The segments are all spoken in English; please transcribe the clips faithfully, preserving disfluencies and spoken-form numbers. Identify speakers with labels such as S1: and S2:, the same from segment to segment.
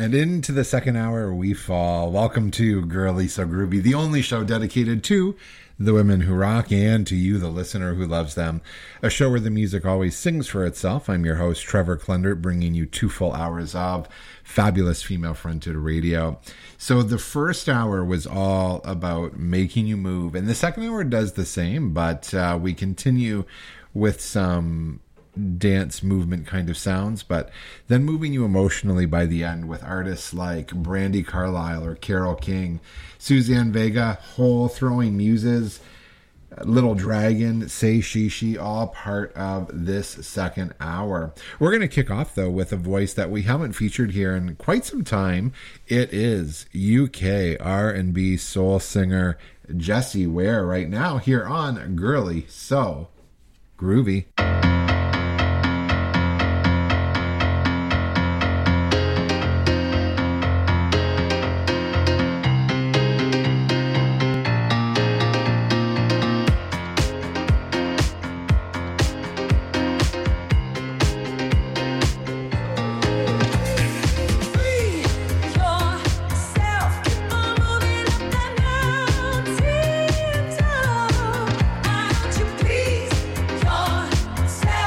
S1: And into the second hour we fall. Welcome to Girly So Groovy, the only show dedicated to the women who rock and to you, the listener who loves them. A show where the music always sings for itself. I'm your host, Trevor Klendert, bringing you two full hours of fabulous female-fronted radio. So the first hour was all about making you move, and the second hour does the same, but uh, we continue with some dance movement kind of sounds, but then moving you emotionally by the end with artists like Brandi Carlile or Carole King, Suzanne Vega, Hole Throwing Muses, Little Dragon, Say She She, all part of this second hour. We're going to kick off, though, with a voice that we haven't featured here in quite some time. It is U K R and B soul singer Jessie Ware right now here on Girly So Groovy.
S2: Please, yourself.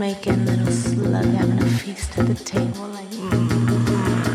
S2: making little slug having a feast at the table like mm.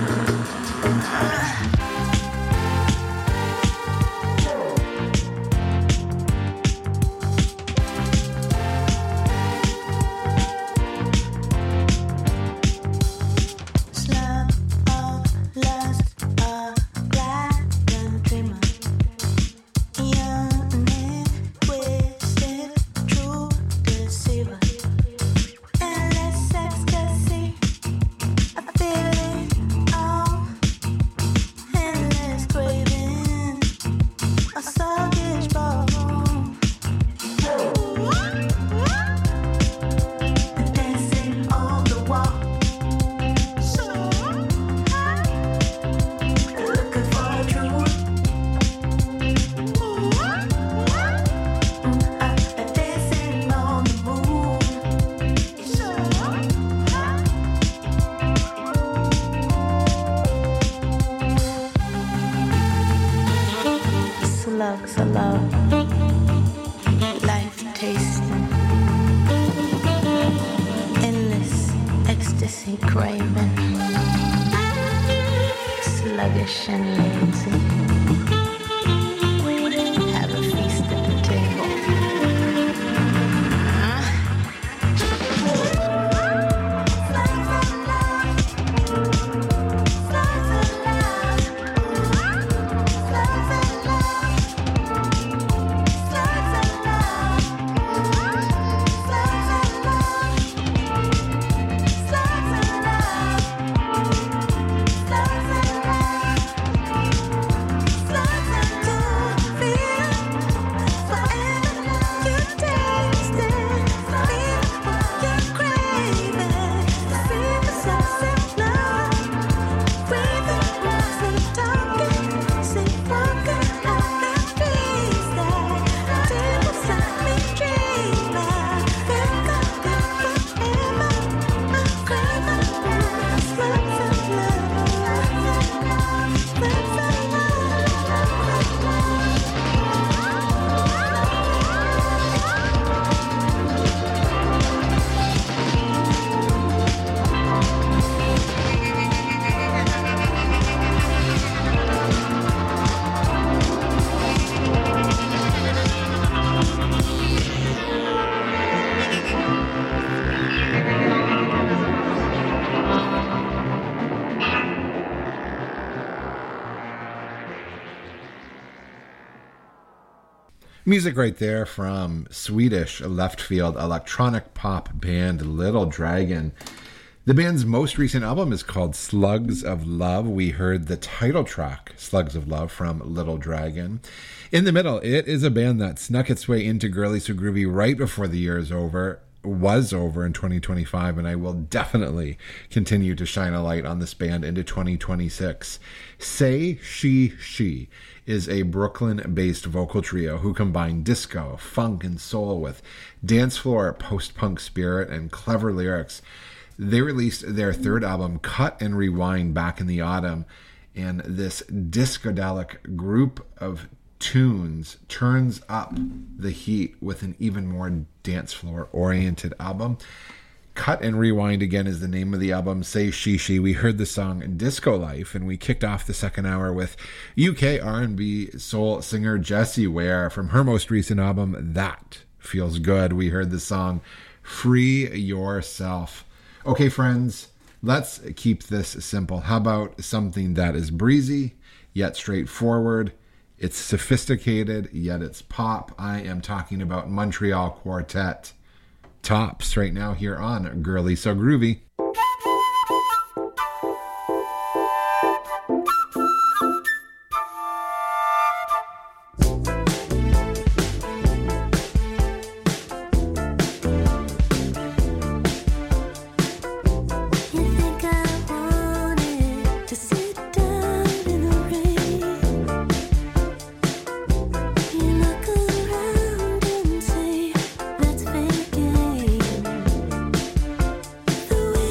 S2: Slugs of love, life tasting, endless ecstasy craving, sluggish and lazy, have a feast at the table.
S1: Music right there from Swedish left field electronic pop band Little Dragon. The band's most recent album is called Slugs of Love. We heard the title track, Slugs of Love, from Little Dragon. In the middle, it is a band that snuck its way into Girly So Groovy right before the year is over, was over in twenty twenty-five, and I will definitely continue to shine a light on this band into twenty twenty-six. Say She She is a Brooklyn-based vocal trio who combine disco, funk, and soul with dance floor, post-punk spirit, and clever lyrics. They released their third album, Cut and Rewind, back in the autumn, and this discodelic group of tunes turns up the heat with an even more dance floor oriented album. Cut and Rewind, again, is the name of the album. Say She She. We heard the song Disco Life, and we kicked off the second hour with U K R and B soul singer Jessie Ware from her most recent album, That Feels Good. We heard the song Free Yourself. Okay, friends, let's keep this simple. How about something that is breezy yet straightforward? It's sophisticated, yet it's pop. I am talking about Montreal Quartet. Tops right now here on Girly So Groovy.
S3: The way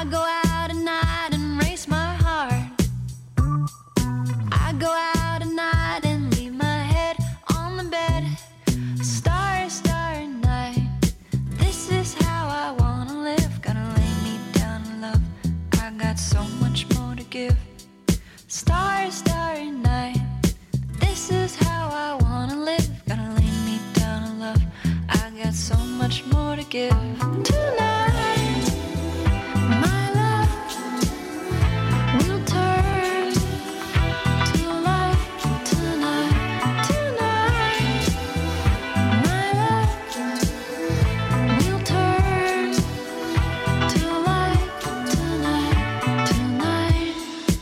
S2: I go out at night and race my heart. I go out at night and leave my head on the bed. Starry, starry night. This is how I wanna live. Gonna lay me down in love. I got so much more to give. Starry, starry night. This is how I wanna live. Gonna lay me down in love. I got so much more to give. Tonight, my love will turn to light. Tonight, tonight, my love will turn to light. Tonight, tonight.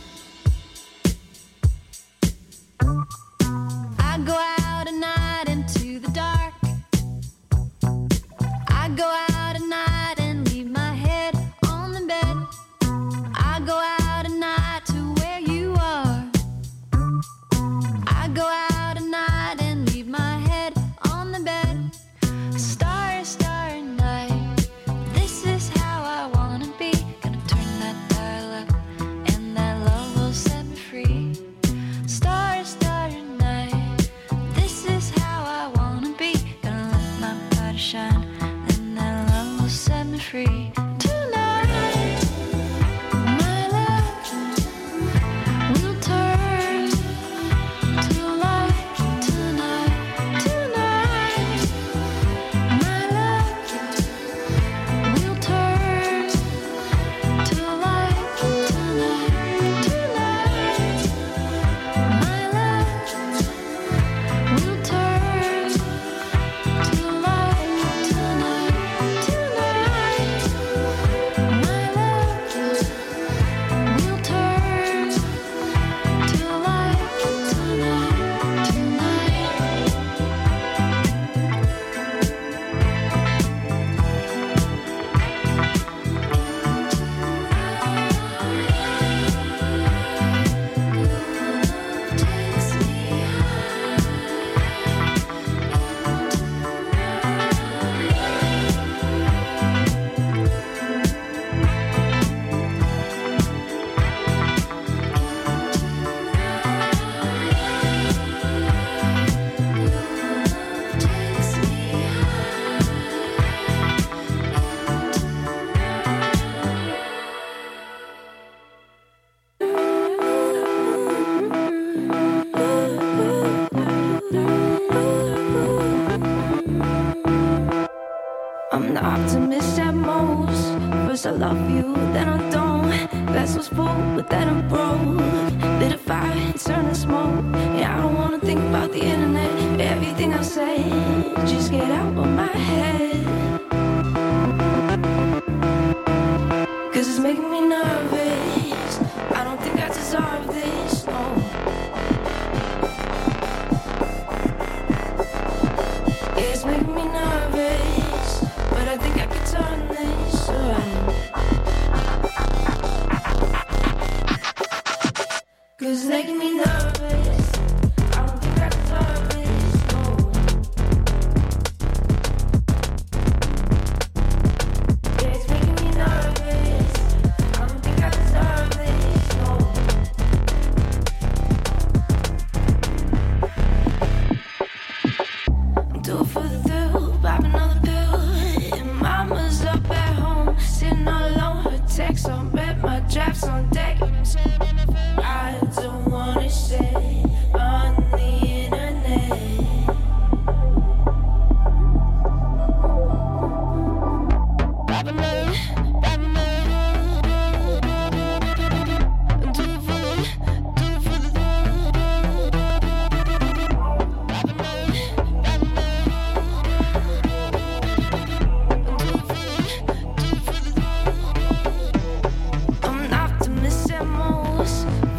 S2: I go out at night into the dark. I go out at night and leave my head on the bed. I go out at night to where you are. I go out at night and leave my head on the bed. Starry, starry night. This is how I wanna be. Gonna turn that dial up and that love will set me free. Starry, starry night. This is how I wanna be. Gonna let my body shine and that love will set me free. Tonight, my love will turn to light. Tonight, tonight, my love will turn to light. Tonight, tonight, my love will turn to light. Tonight, tonight, my love will turn to light. Tonight, I'm the optimist at most. First I love you, then I don't. Glass was full, but then I broke. Lit a fire, it's turning smoke. Yeah, I don't wanna think about the internet. Everything I say, just get out of my head. Cause it's making me nervous. I don't think I deserve this, no. Yeah, it's making me nervous, but I think I can turn this around. Cause it's making me nervous. I don't think I deserve this, no. Yeah, it's making me nervous. I don't think I deserve this, no. Do it for the thrill, pop another pill. And mama's up at home, sitting all alone. Her text on bed, my drafts on deck. I don't wanna say on the internet. Pop another, pop another. Do it for the, do it for the thrill. Pop another, pop another. I'm an optimist at most.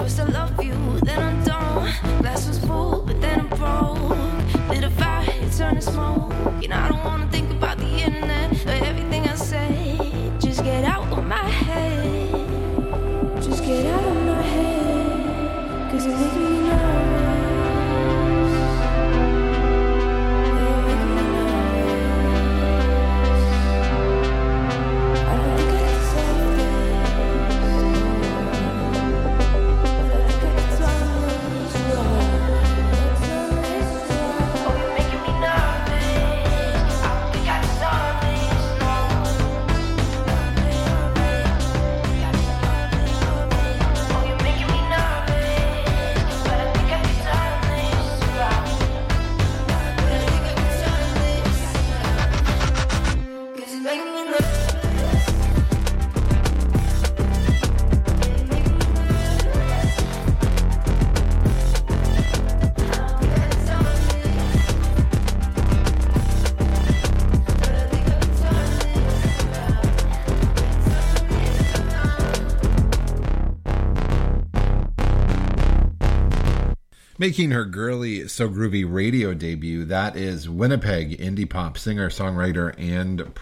S1: Making her Girly So Groovy radio debut, that is Winnipeg indie pop singer, songwriter, and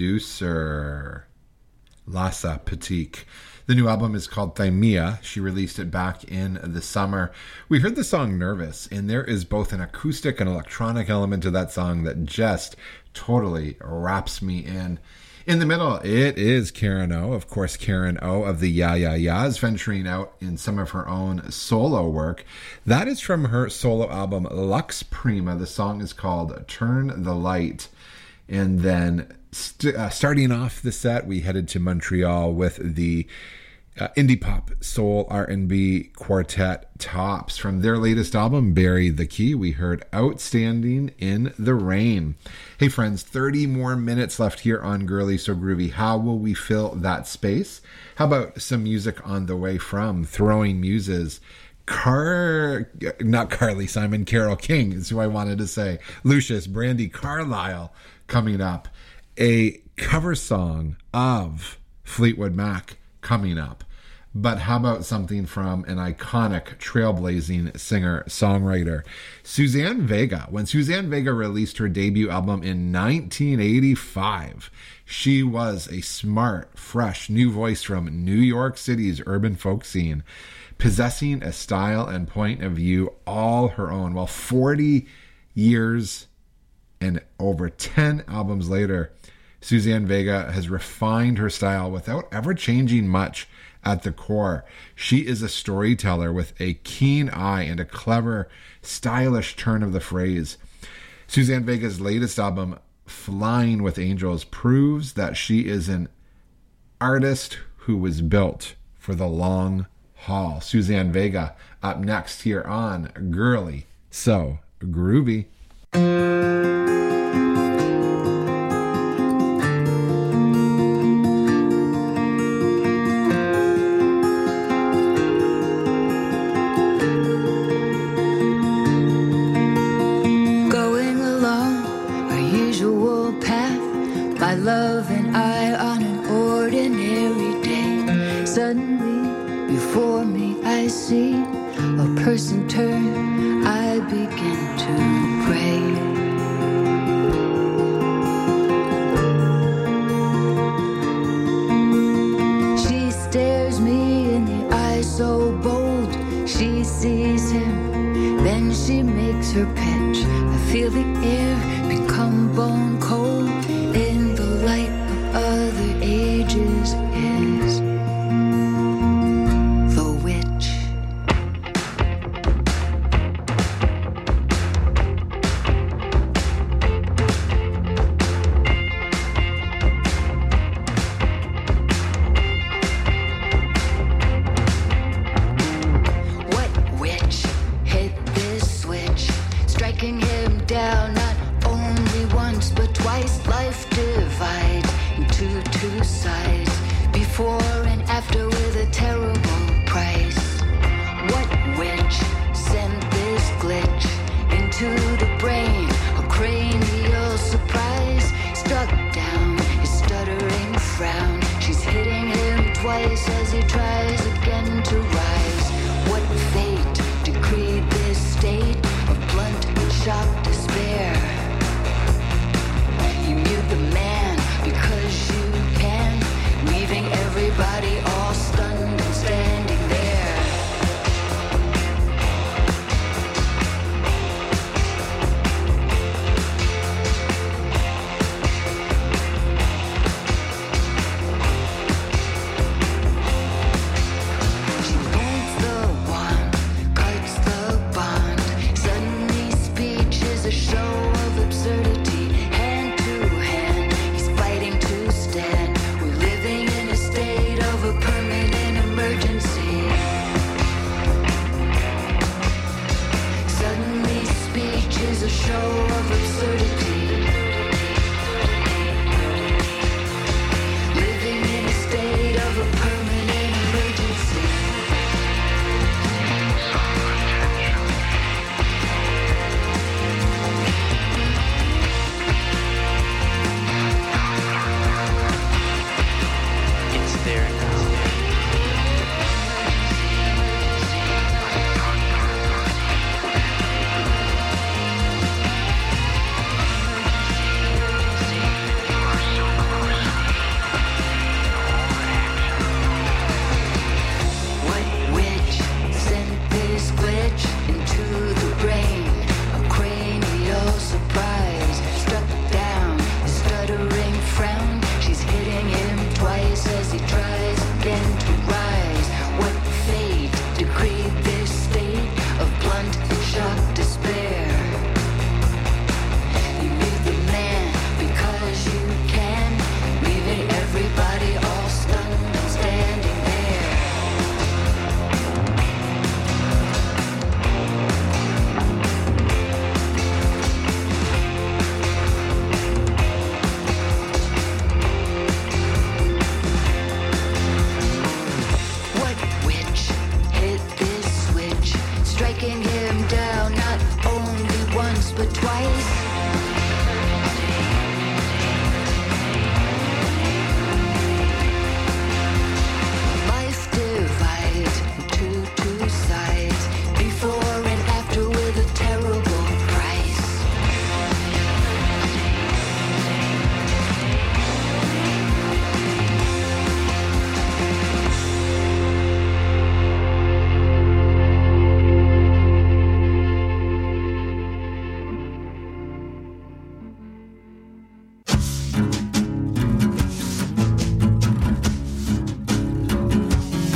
S1: producer Lassa Patique. The new album is called Thymia. She released it back in the summer. We heard the song Nervous, and there is both an acoustic and electronic element to that song that just totally wraps me in. In the middle, it is Karen O. Of course, Karen O of the Ya Ya Ya's, venturing out in some of her own solo work. That is from her solo album Lux Prima. The song is called Turn the Light. And then st- uh, starting off the set, we headed to Montreal with the uh, indie pop soul R and B quartet Tops. From their latest album, Bury the Key, we heard Outstanding in the Rain. Hey friends, thirty more minutes left here on Girly So Groovy. How will we fill that space? How about some music on the way from Throwing Muses? Car, not Carly Simon, Carole King is who I wanted to say. Lucius, Brandi Carlile coming up. A cover song of Fleetwood Mac coming up. But how about something from an iconic trailblazing singer-songwriter, Suzanne Vega? When Suzanne Vega released her debut album in nineteen eighty-five, she was a smart, fresh, new voice from New York City's urban folk scene, possessing a style and point of view all her own. Well, forty years and over ten albums later, Suzanne Vega has refined her style without ever changing much at the core. She is a storyteller with a keen eye and a clever, stylish turn of the phrase. Suzanne Vega's latest album, Flying with Angels, proves that she is an artist who was built for the long haul. Suzanne Vega up next here on Girly So Groovy.
S2: Love and I on an ordinary day. Suddenly before me I see a person turn. I begin to pray. She stares me in the eye so bold. She sees him, then she makes her pitch. I feel the air become bone cold. In the light of other ages is the witch. What witch hit this switch, striking him down not only once but twice? Life divides into two sides, before and after, with a terrible price. What witch sent this glitch into the brain? A cranial surprise, struck down his stuttering frown. She's hitting him twice as he tries again to rise. What fate decreed this state of blunt shock?